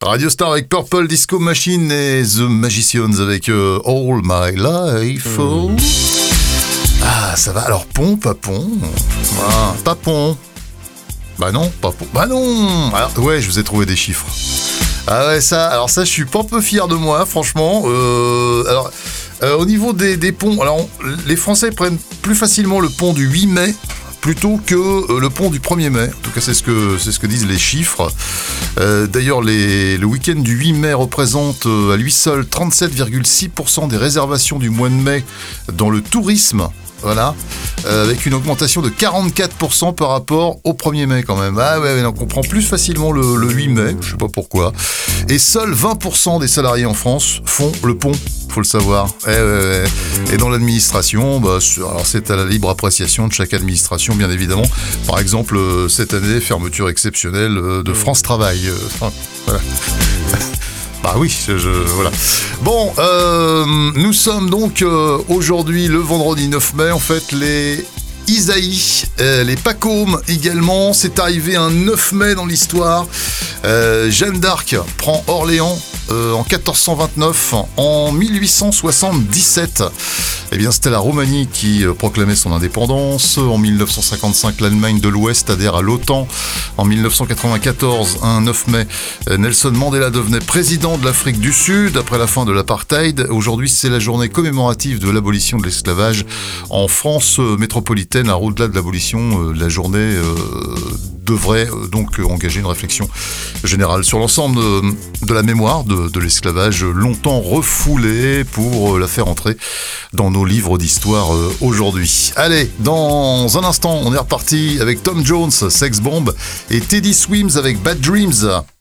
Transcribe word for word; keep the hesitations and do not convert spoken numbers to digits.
Radio Star avec Purple Disco Machine et The Magicians avec euh, All My Life. Oh. Ah, ça va. Alors, pont, pas pont. Ah, pas pont. Bah non, pas pont. Bah non. Alors, ouais, je vous ai trouvé des chiffres. Ah ouais, ça, alors ça, je suis pas un peu fier de moi, franchement. Euh, alors, euh, au niveau des, des ponts, alors, on, les Français prennent plus facilement le pont du huit mai plutôt que euh, le pont du premier mai. En tout cas, c'est ce que, c'est ce que disent les chiffres. Euh, d'ailleurs, les, le week-end du huit mai représente euh, à lui seul trente-sept virgule six pour cent des réservations du mois de mai dans le tourisme. Voilà, euh, avec une augmentation de quarante-quatre pour cent par rapport au premier mai quand même. Ah ouais, donc on prend plus facilement le, le huit mai, je sais pas pourquoi. Et seuls vingt pour cent des salariés en France font le pont, faut le savoir. Eh ouais, ouais. Et dans l'administration, bah, alors c'est à la libre appréciation de chaque administration, bien évidemment. Par exemple, euh, cette année, fermeture exceptionnelle euh, de France Travail. Euh, enfin, voilà. Bah oui, je, je, voilà. Bon, euh, nous sommes donc euh, aujourd'hui le vendredi neuf mai. En fait, les Isaïe, euh, les Pacômes également. C'est arrivé un neuf mai dans l'histoire. Euh, Jeanne d'Arc prend Orléans euh, en quatorze cent vingt-neuf. En mille huit cent soixante-dix-sept, eh bien, c'était la Roumanie qui euh, proclamait son indépendance. En mille neuf cent cinquante-cinq, l'Allemagne de l'Ouest adhère à l'OTAN. En mille neuf cent quatre-vingt-quatorze, un neuf mai, euh, Nelson Mandela devenait président de l'Afrique du Sud après la fin de l'apartheid. Aujourd'hui, c'est la journée commémorative de l'abolition de l'esclavage en France euh, métropolitaine. Alors, au-delà de l'abolition, euh, la journée euh, devrait euh, donc engager une réflexion générale sur l'ensemble de, de la mémoire de, de l'esclavage longtemps refoulé pour euh, la faire entrer dans nos livres d'histoire euh, aujourd'hui. Allez, dans un instant, on est reparti avec Tom Jones, Sex Bomb, et Teddy Swims avec Bad Dreams.